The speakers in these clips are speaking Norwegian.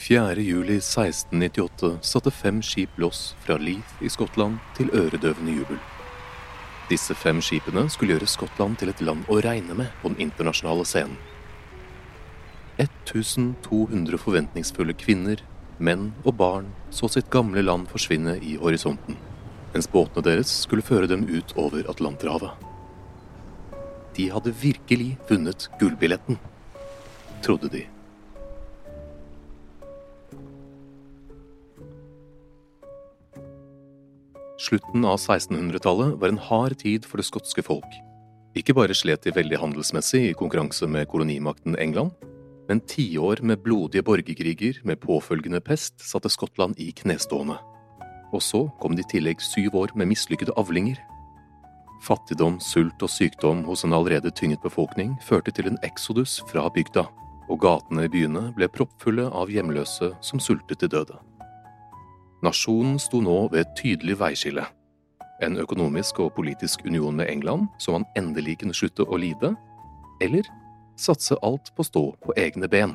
4. juli 1698 satte 5 skip loss fra Leith i Skottland til øredøvende jubel. Disse 5 skipene skulle gjøre Skottland til et land å regne med på den internasjonale scenen. 1200 forventningsfulle kvinner, menn og barn så sitt gamle land forsvinne i horisonten, mens båtene deres skulle føre dem ut over Atlanterhavet. De hadde virkelig vunnet gullbilletten, trodde de. Slutten av 1600-tallet var en hard tid for det skotske folk. Ikke bare slet de veldig handelsmessig i konkurranse med kolonimakten England, men 10 år med blodige borgerkriger med påfølgende pest satte Skottland i knestående. Og så kom det i tillegg 7 år med mislykkede avlinger. Fattigdom, sult og sykdom hos en allerede tynget befolkning førte til en exodus fra bygda, og gatene i byene ble proppfulle av hjemløse som sultet til døde. Nasjonen sto nå ved et tydelig veiskille. En økonomisk og politisk union med England, som han endelig kunne slutte å lide, eller satse alt på å stå på egne ben.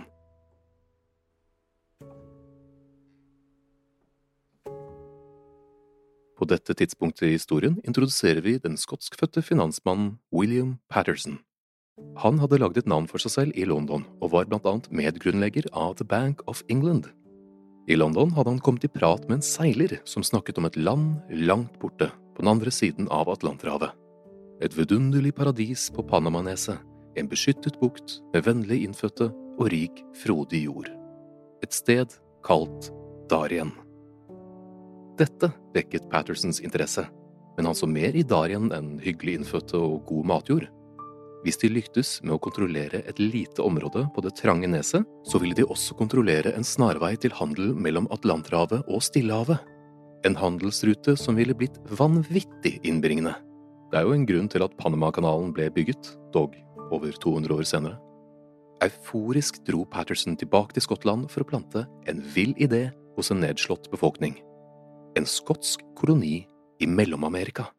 På dette tidspunktet i historien introduserer vi den skotskfødte finansmannen William Paterson. Han hadde laget et navn for seg selv i London, og var blant annet medgrunnlegger av The Bank of England. I London hadde han kommet i prat med en seiler som snakket om et land langt borte på den andre siden av Atlanterhavet. Et vidunderlig paradis på Panamaneset, en beskyttet bukt med vennlig innfødte og rik, frodig jord. Et sted kalt Darien. Dette vekket Patersons interesse, men han så mer i Darien enn hyggelig innfødte og god matjord. Hvis de lyktes med å kontrollere et lite område på det trange neset, så ville de også kontrollere en snarvei til handel mellom Atlanterhavet og Stillehavet. En handelsrute som ville blitt vanvittig innbringende. Det er jo en grunn til at Panama-kanalen ble bygget, dog over 200 år senere. Euforisk dro Paterson tilbake til Skottland for å plante en vill idé hos en nedslått befolkning. En skotsk koloni i Mellom-Amerika.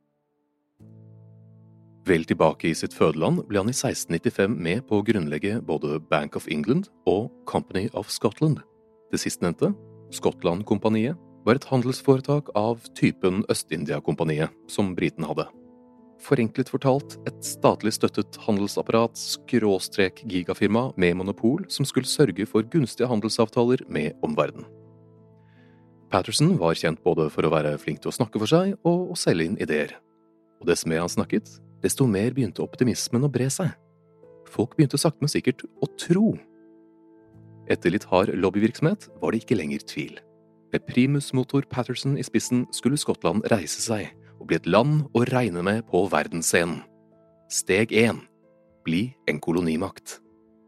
Vel tilbake i sitt fødeland ble han i 1695 med på å grunnlegge både Bank of England og Company of Scotland. Det sistnevnte, Skottland-kompaniet, var et handelsforetak av typen Øst-India-kompaniet, som briten hadde. Forenklet fortalt et statlig støttet handelsapparat /gigafirma med monopol som skulle sørge for gunstige handelsavtaler med omverdenen. Paterson var kjent både for å være flink til å snakke for seg og å selge inn ideer. Og dess mer han snakket, desto mer begynte optimismen å bre seg. Folk begynte sakte men sikkert å tro. Etter litt hard lobbyvirksomhet var det ikke lenger tvil. Med primusmotor Paterson i spissen skulle Skottland reise seg og bli et land å regne med på verdensscenen. Steg 1. Bli en kolonimakt.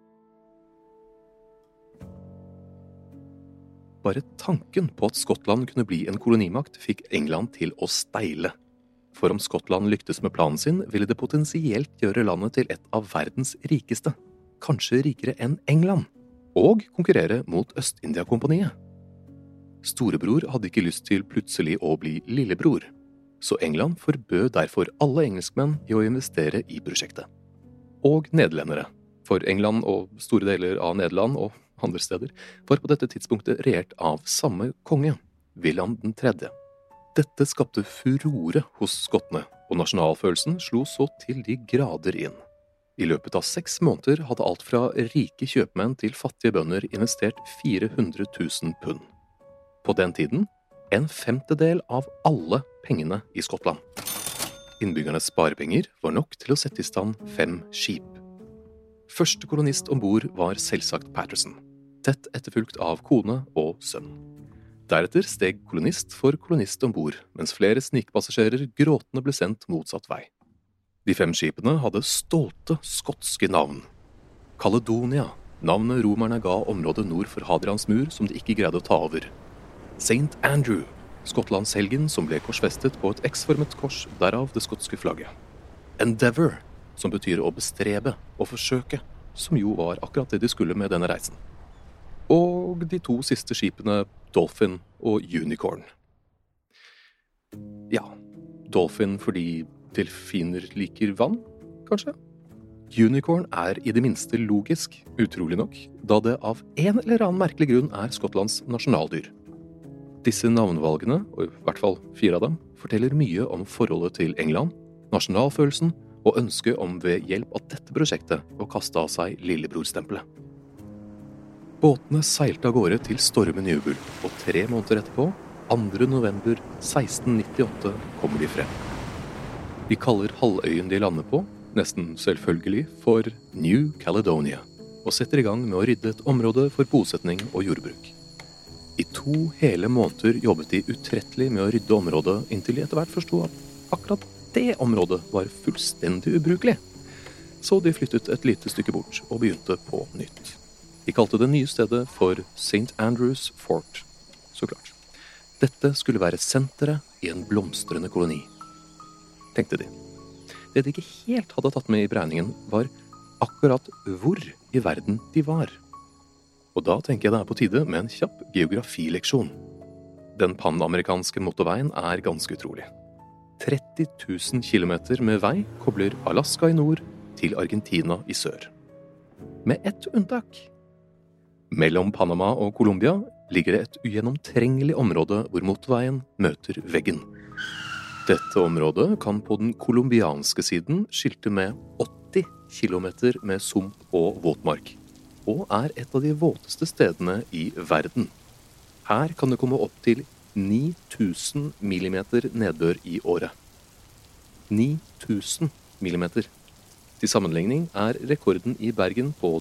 Bare tanken på at Skottland kunne bli en kolonimakt fikk England til å steile. For om Skottland lyktes med planen sin, ville det potensielt gjøre landet til et av verdens rikeste, kanskje rikere enn England, og konkurrere mot Øst-India-kompaniet. Storebror hadde ikke lyst til plutselig å bli lillebror, så England forbød derfor alle engelskmenn i å investere i prosjektet. Og nederlendere, for England og store deler av Nederland og andre steder var på dette tidspunktet regjert av samme konge, William III. Dette skapte furore hos skottene, og nasjonalfølelsen slo så til de grader inn. I løpet av 6 måneder hadde alt fra rike kjøpmenn til fattige bønder investert 400 000 pund. På den tiden, en 1/5 av alle pengene i Skottland. Innbyggernes sparepenger var nok til å sette i stand 5 skip. Første kolonist ombord var selvsagt Paterson, tett etterfulgt av kone og sønn. Deretter steg kolonist for kolonist ombord, mens flere snikpassasjerer gråtende ble sendt motsatt vei. De 5 skipene hadde stolte skotske navn. Caledonia, navnet romerne ga området nord for Hadrians mur som de ikke greide å ta over. St. Andrew, Skottlandshelgen som ble korsfestet på et X-formet kors, derav det skotske flagget. Endeavour, som betyr å bestrebe og forsøke, som jo var akkurat det de skulle med denne reisen. Og de 2 siste skipene, Dolphin og Unicorn. Ja, Dolphin fordi delfiner liker vann, kanskje? Unicorn i det minste logisk, utrolig nok, da det av en eller annen merkelig grunn Skottlands nasjonaldyr. Disse navnvalgene, og i hvert fall 4 av dem, forteller mye om forholdet til England, nasjonalfølelsen og ønsket om ved hjelp av dette prosjektet å kaste av seg lillebrorstempelet. Båtene seilte av gårde til stormen jubel, og 3 måneder etterpå, 2. november 1698, kommer de frem. De kaller halvøyen de lander på, nesten selvfølgelig, for New Caledonia, og setter i gang med å rydde et område for bosetning og jordbruk. I 2 hele måneder jobbet de utrettelig med å rydde området, inntil de etter hvert forstod at akkurat det området var fullstendig ubrukelig. Så de flyttet et lite stykke bort og begynte på nytt. De kalte det nye stedet for St. Andrews Fort, så klart. Dette skulle være senteret i en blomstrende koloni, tenkte de. Det de ikke helt hadde tatt med i beregningen var akkurat hvor i verden de var. Og da tenker jeg det på tide med en kjapp geografileksjon. Den panamerikanske motorveien ganske utrolig. 30 000 kilometer med vei kobler Alaska i nord til Argentina i sør. Med ett unntak. Mellom Panama og Colombia ligger det et ugjennomtrengelig område hvor motorveien møter veggen. Dette området kan på den kolumbianske siden skilte med 80 kilometer med sump og våtmark, og et av de våteste stedene i verden. Her kan det komme opp til 9000 millimeter nedbør i året. 9000 millimeter. Til sammenligning rekorden i Bergen på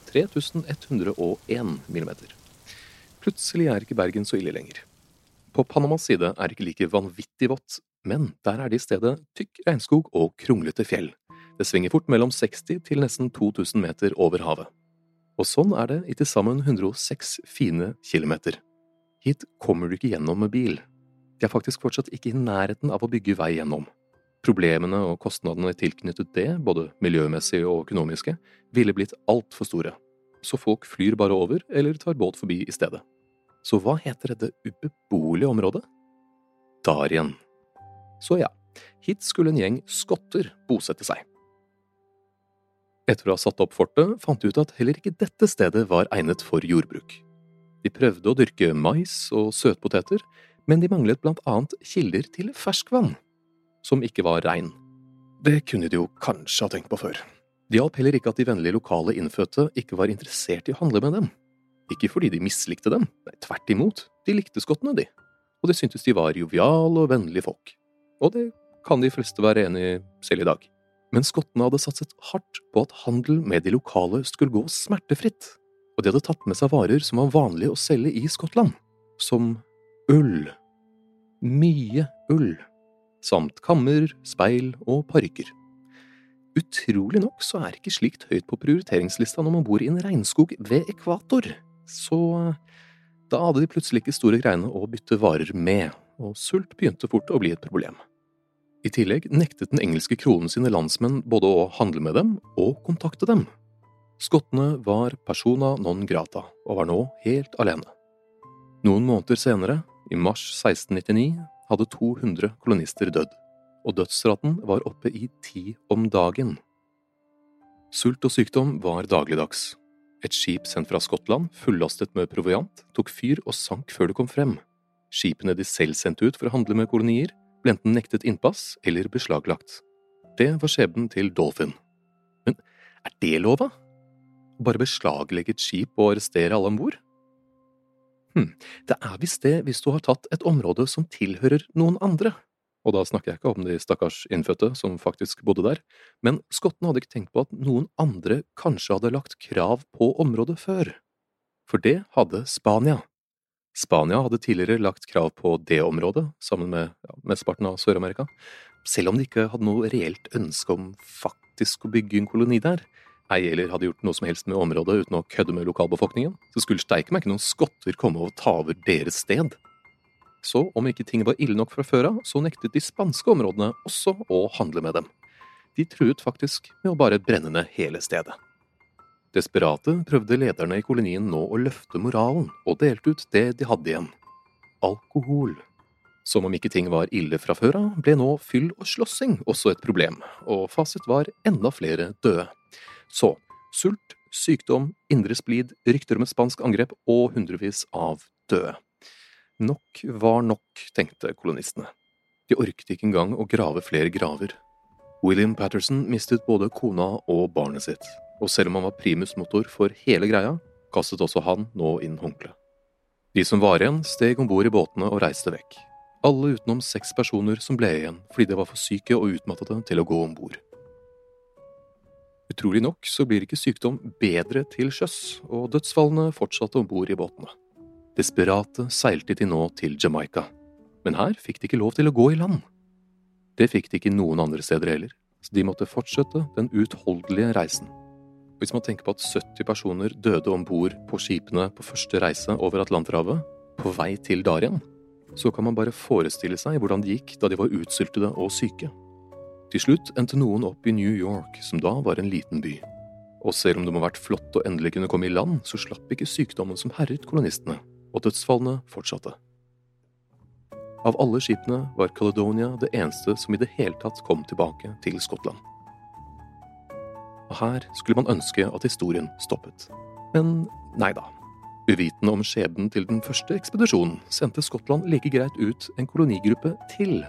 3101 millimeter. Plutselig ikke Bergen så ille lenger. På Panamas side det ikke like vanvittig vått, men der det i stedet tykk regnskog og kronglete fjell. Det svinger fort mellom 60 til nesten 2000 meter over havet. Og sånn det i til sammen 106 fine kilometer. Hit kommer du ikke gjennom med bil. De faktisk fortsatt ikke i nærheten av å bygge vei gjennom. Problemene og kostnadene tilknyttet det, både miljømessige og økonomiske, ville blitt alt for store. Så folk flyr bare over eller tar båt forbi i stedet. Så hva heter dette ubeboelige området? Darien. Så ja, hit skulle en gjeng skotter bosette seg. Etter å ha satt opp fortet, fant de ut at heller ikke dette stedet var egnet for jordbruk. De prøvde å dyrke mais og søtpoteter, men de manglet blant annet kilder til ferskvann, som ikke var rein. Det kunne de jo kanskje ha tenkt på før. Det hjalp heller ikke at de vennlige lokale innfødte ikke var interessert i å handle med dem. Ikke fordi de mislikte dem, tvert imot, de likte skottene de, og de syntes de var joviale og vennlige folk. Og det kan de fleste være enig i selv i dag. Men skottene hadde satset hardt på at handel med de lokale skulle gå smertefritt, og de hadde tatt med seg varer som var vanlige å selge i Skottland, som ull, mye ull, samt kammer, speil og parykker. Utrolig nok så ikke slikt høyt på prioriteringslista når man bor i en regnskog ved ekvator, så da hadde de plutselig ikke store greiene å bytte varer med, og sult begynte fort å bli et problem. I tillegg nektet den engelske kronen sine landsmenn både å handle med dem og kontakte dem. Skottene var persona non grata og var nå helt alene. Noen måneder senere, i mars 1699, hadde 200 kolonister dødd, og dødsraten var oppe i 10 om dagen. Sult og sykdom var dagligdags. Et skip sendt fra Skottland, fullastet med proviant, tok fyr og sank før det kom frem. Skipene de selv sendte ut for å handle med kolonier, ble enten nektet innpass eller beslaglagt. Det var skjebnen til Dolphin. Men det lova? Bare beslaglegge et skip og arrestere alle ombord? Det visst det hvis du har tatt et område som tilhører noen andre. Og da snakker jeg ikke om de stakkars innfødte som faktisk bodde der, men skottene hadde ikke tenkt på at noen andre kanskje hadde lagt krav på området før. For det hadde Spania. Spania hadde tidligere lagt krav på det området, sammen med mesteparten av Sør-Amerika, selv om de ikke hadde noe reelt ønske om faktisk å bygge en koloni der. Ei eller hadde gjort noe som helst med området uten å kødde med lokalbefolkningen, så skulle steike meg ikke noen skotter komme og ta over deres sted. Så om ikke ting var ille nok fra før av, så nektet de spanske områdene også å handle med dem. De truet faktisk med å bare brenne ned hele stedet. Desperate prøvde lederne i kolonien nå å løfte moralen og delte ut det de hadde igjen. Alkohol. Som om ikke ting var ille fra før av, ble nå fyll og slåssing også et problem, og fasit var enda flere døde. Så, sult, sykdom, indre splid, rykter om et spansk angrep og hundrevis av døde. Nok var nok, tenkte kolonistene. De orket ikke engang å grave flere graver. William Patterson mistet både kona og barnet sitt, og selv om han var primus motor for hele greia, kastet også han nå inn håndkle. De som var igjen, steg ombord i båtene og reiste vekk. Alle utenom 6 personer som ble igjen fordi de var for syke og utmattede til å gå ombord. Utrolig nok så blir ikke sykdom bedre til sjøs, og dødsfallene fortsatte ombord i båtene. Desperate seilte de nå til Jamaica, men her fikk de ikke lov til å gå i land. Det fikk de ikke noen andre steder heller, så de måtte fortsette den utholdelige reisen. Hvis man tenker på at 70 personer døde ombord på skipene på første reise over Atlanterhavet, på vei til Darien, så kan man bare forestille seg hvordan det gikk da de var utsultede og syke. Til slutt endte noen opp i New York, som da var en liten by. Og selv om det må ha vært flott å endelig kunne komme i land, så slapp ikke sykdommen som herret kolonistene, og dødsfallene fortsatte. Av alle skipene var Caledonia det eneste som i det hele tatt kom tilbake til Skottland. Og her skulle man ønske at historien stoppet. Men nei da. Uvitende om skjebnen til den første ekspedisjonen, sendte Skottland like greit ut en kolonigruppe til.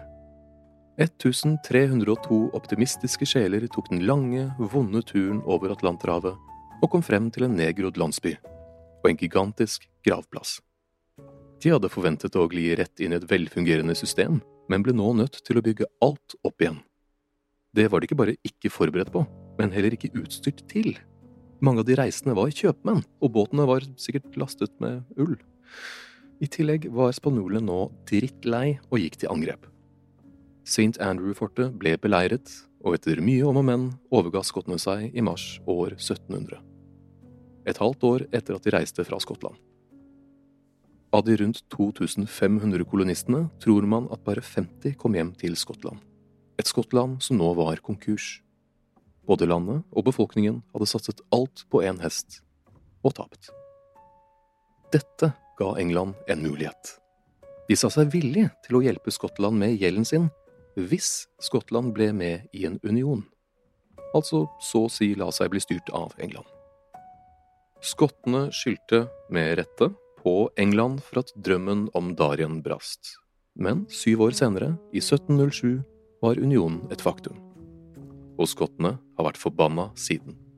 1302 optimistiske sjeler tok den lange, vonde turen over Atlanterhavet og kom frem til en nedgrodd landsby og en gigantisk gravplass. De hadde forventet å gli rett inn i et velfungerende system, men ble nå nødt til å bygge alt opp igjen. Det var de ikke bare ikke forberedt på, men heller ikke utstyrt til. Mange av de reisende var kjøpmenn, og båtene var sikkert lastet med ull. I tillegg var spanjolene nå drittlei og gikk til angrep. St. Andrew-fortet ble beleiret, og etter mye om og men overga skottene seg i mars år 1700. Et halvt år etter at de reiste fra Skottland. Av de rundt 2500 kolonistene tror man at bare 50 kom hjem til Skottland. Et Skottland som nå var konkurs. Både landet og befolkningen hadde satset alt på en hest, og tapt. Dette ga England en mulighet. De sa seg villige til å hjelpe Skottland med gjelden sin, hvis Skottland ble med i en union. Altså så å si la seg bli styrt av England. Skottene skyldte med rette på England for at drømmen om Darien brast. Men 7 år senere, i 1707, var unionen et faktum. Og skottene har vært forbanna siden.